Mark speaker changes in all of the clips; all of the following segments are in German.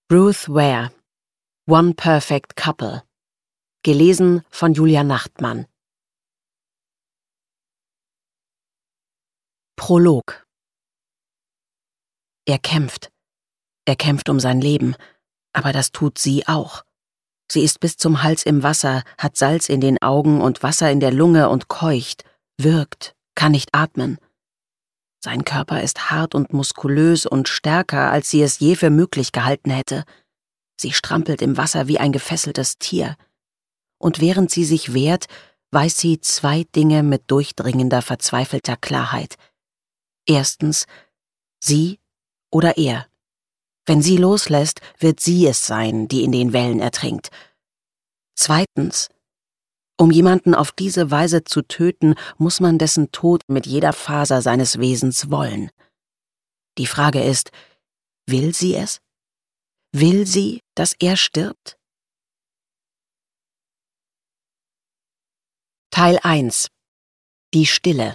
Speaker 1: Ruth Ware, One Perfect Couple. Gelesen von Julia Nachtmann. Prolog. Er kämpft. Er kämpft um sein Leben, aber das tut sie auch. Sie ist bis zum Hals im Wasser, hat Salz in den Augen und Wasser in der Lunge und keucht, würgt, kann nicht atmen. Sein Körper ist hart und muskulös und stärker, als sie es je für möglich gehalten hätte. Sie strampelt im Wasser wie ein gefesseltes Tier. Und während sie sich wehrt, weiß sie zwei Dinge mit durchdringender, verzweifelter Klarheit. Erstens, sie oder er. Wenn sie loslässt, wird sie es sein, die in den Wellen ertrinkt. Zweitens, um jemanden auf diese Weise zu töten, muss man dessen Tod mit jeder Faser seines Wesens wollen. Die Frage ist, will sie es? Will sie, dass er stirbt? Teil 1. Die Stille.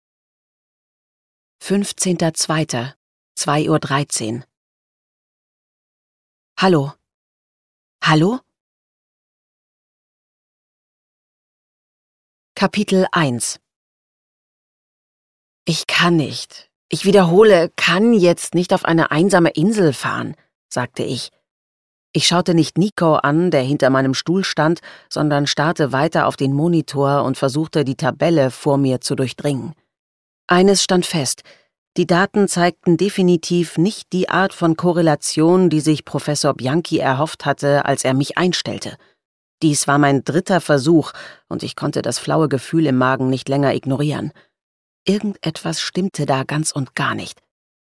Speaker 1: 15.02. 2:13 Uhr. Hallo? Hallo? Kapitel 1. Ich kann nicht. Ich wiederhole, kann jetzt nicht auf eine einsame Insel fahren, sagte ich. Ich schaute nicht Nico an, der hinter meinem Stuhl stand, sondern starrte weiter auf den Monitor und versuchte, die Tabelle vor mir zu durchdringen. Eines stand fest: Die Daten zeigten definitiv nicht die Art von Korrelation, die sich Professor Bianchi erhofft hatte, als er mich einstellte. Dies war mein 3. Versuch, und ich konnte das flaue Gefühl im Magen nicht länger ignorieren. Irgendetwas stimmte da ganz und gar nicht.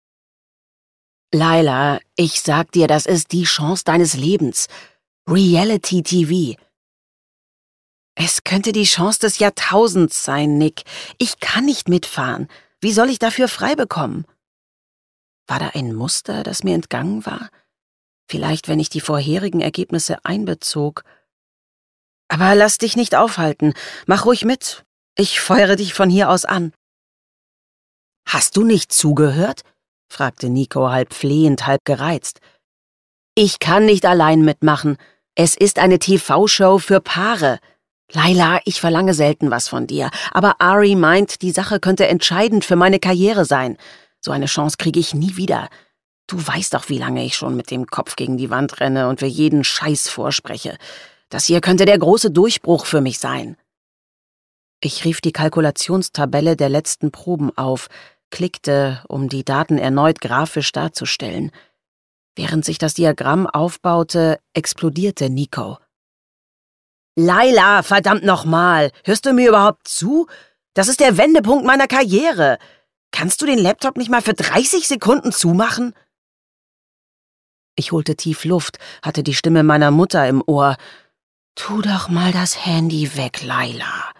Speaker 1: Laila, ich sag dir, das ist die Chance deines Lebens. Reality TV. Es könnte die Chance des Jahrtausends sein, Nick. Ich kann nicht mitfahren. Wie soll ich dafür frei bekommen? War da ein Muster, das mir entgangen war? Vielleicht, wenn ich die vorherigen Ergebnisse einbezog. Aber lass dich nicht aufhalten. Mach ruhig mit. Ich feuere dich von hier aus an. Hast du nicht zugehört? Fragte Nico halb flehend, halb gereizt. Ich kann nicht allein mitmachen. Es ist eine TV-Show für Paare. Laila, ich verlange selten was von dir, aber Ari meint, die Sache könnte entscheidend für meine Karriere sein. So eine Chance kriege ich nie wieder. Du weißt doch, wie lange ich schon mit dem Kopf gegen die Wand renne und für jeden Scheiß vorspreche. Das hier könnte der große Durchbruch für mich sein. Ich rief die Kalkulationstabelle der letzten Proben auf, klickte, um die Daten erneut grafisch darzustellen. Während sich das Diagramm aufbaute, explodierte Nico. Laila, verdammt nochmal, hörst du mir überhaupt zu? Das ist der Wendepunkt meiner Karriere. Kannst du den Laptop nicht mal für 30 Sekunden zumachen? Ich holte tief Luft, hatte die Stimme meiner Mutter im Ohr. Tu doch mal das Handy weg, Laila.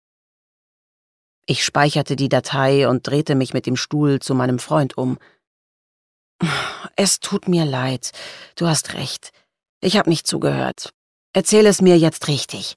Speaker 1: Ich speicherte die Datei und drehte mich mit dem Stuhl zu meinem Freund um. Es tut mir leid, du hast recht. Ich habe nicht zugehört. Erzähl es mir jetzt richtig.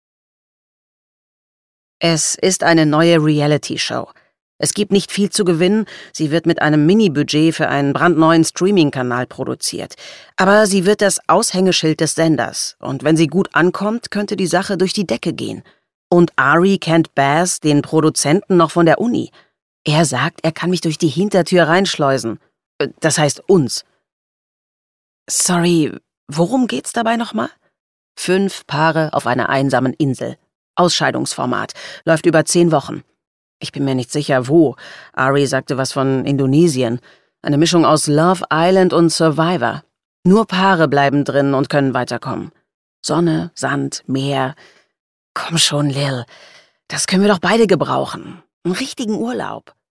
Speaker 1: Es ist eine neue Reality-Show. Es gibt nicht viel zu gewinnen, sie wird mit einem Mini-Budget für einen brandneuen Streaming-Kanal produziert. Aber sie wird das Aushängeschild des Senders, und wenn sie gut ankommt, könnte die Sache durch die Decke gehen. Und Ari kennt Baz, den Produzenten, noch von der Uni. Er sagt, er kann mich durch die Hintertür reinschleusen. Das heißt uns. Sorry, worum geht's dabei nochmal? 5 Paare auf einer einsamen Insel. Ausscheidungsformat. Läuft über 10 Wochen. Ich bin mir nicht sicher, wo. Ari sagte was von Indonesien. Eine Mischung aus Love Island und Survivor. Nur Paare bleiben drin und können weiterkommen. Sonne, Sand, Meer. Komm schon, Lil. Das können wir doch beide gebrauchen. Einen richtigen Urlaub.